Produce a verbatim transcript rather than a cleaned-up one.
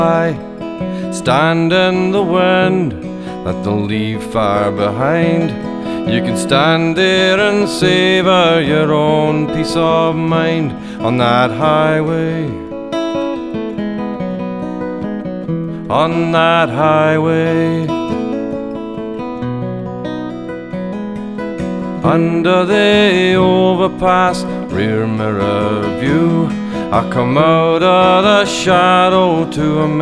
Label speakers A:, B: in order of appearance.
A: Stand in the wind that they'll leave far behind. You can stand there and savor your own peace of mind on that highway, on that highway. Under the overpass, rear mirror view, I come out of the shadow to a